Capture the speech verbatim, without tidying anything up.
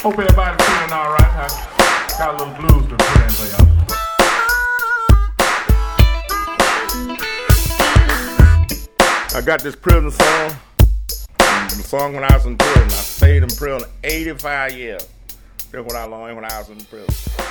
Hope everybody's feeling all right. I got a little blues to put in for y'all. I got this prison song. The song when I was in prison. I stayed in prison eighty-five years. That's what I learned when I was in prison.